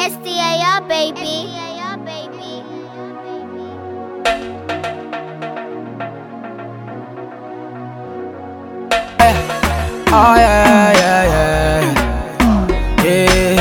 STAR, baby. Oh yeah, yeah, yeah, yeah.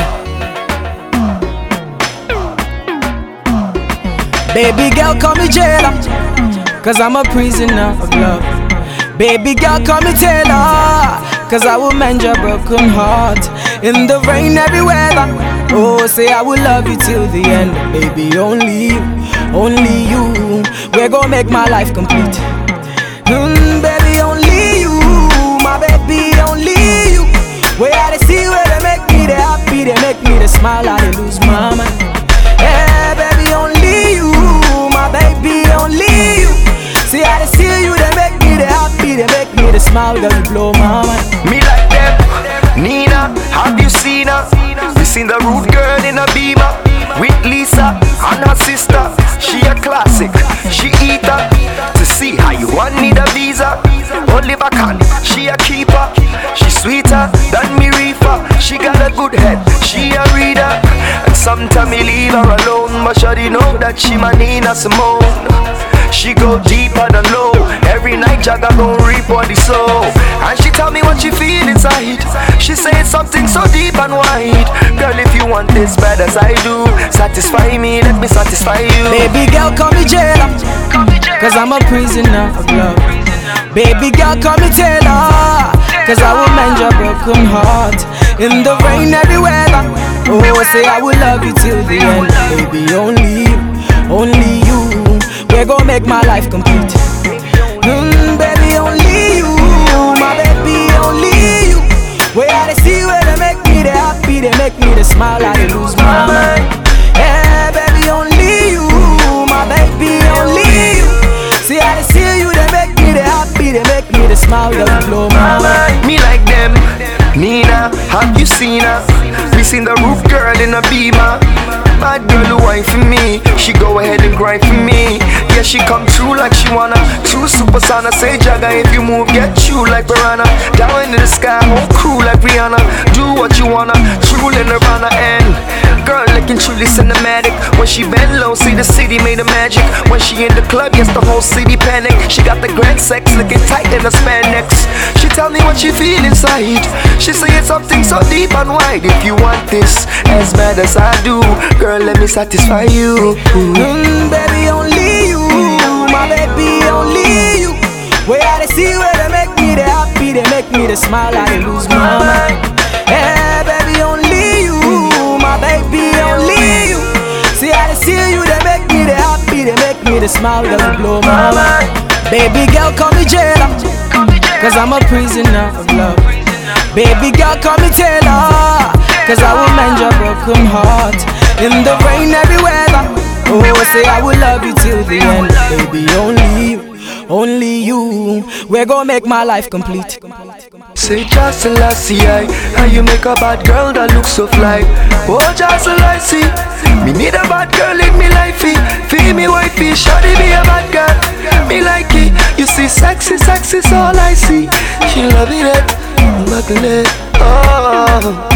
Baby girl, call me jailer, 'cause I'm a prisoner of love. Baby girl, call me Taylor, 'cause I will mend your broken heart. In the rain, every weather. Oh, say I will love you till the end. Baby, only you. We're gonna make my life complete. Baby, only you. My baby, only you. Where I see where they make me the happy, they make me the smile, I they lose my mind. Yeah, baby, only you. My baby, only you. See how they see you, they make me the happy, they make me the smile, girl, you blow my mind. Me like them, Nina, have you seen her? We seen the rude girl in a Beamer with Lisa and her sister. She a classic, she eat her. To see how you want need a visa. Oliver Kahn, she a keeper. She sweeter than me reefer. She got a good head, she a reader. And sometimes me leave her alone, but shawty know that she my Nina Simone. She go deeper than low. Every night Jagga gon' reap what he sow. And she tell me what she feel inside. She say it's something so deep and wide. Girl, if you want this bad as I do, satisfy me, let me satisfy you. Baby girl, call me jailer, 'cause I'm a prisoner of love. Baby girl, call me Taylor, 'cause I will mend your broken heart. In the rain, every weather. Oh, say I will love you till the end. Baby, only you. We're gonna make my life complete. Baby, only you. My baby, only you. Where I see where they make me the happy, they make me the smile, I they lose my mind. Yeah, baby, only you. My baby, only you. See how they see you, they make me the happy, they make me the smile, they blow my mind. Me like them, Nina, have you seen her? We seen the roof girl in a Beamer. Bad girl who wine for me, she go ahead and grind for me. Yeah, she come true like she wanna. True super sana, say Jagga, if you move, get you like Piranha. Down into the sky, whole crew like Rihanna. Do what you wanna, true in Nirvana. And girl looking truly cinematic. When she bend low, see the city made of magic. When she in the club, yes, the whole city panic. She got the grand sex, looking tight in the spandex. She tell me what she feel inside. She say it's something so deep and wide. If you want this as bad as I do, girl, let me satisfy you. Baby, only you. My baby, only you. Where I see where they make me the happy, they make me the smile, I they lose my mind. Yeah, baby, only you. My baby, only you. See how they see you, they make me the happy, they make me the smile, girl, you blow my mind. Baby girl, call me jailer, 'cause I'm a prisoner of love. Baby girl, call me Taylor, 'cause I will mend your broken heart. In the rain, every weather. Oh, say I will love you till the end. Baby, only you. We're gonna make my life complete. Say just Selassie, how you make a bad girl that looks so fly. Oh, just Selassie, me need a bad girl in me lifey. Feel me wifey, shawty be a bad girl. Me like it, you see sexy's all I see. She love it, buckle it, oh.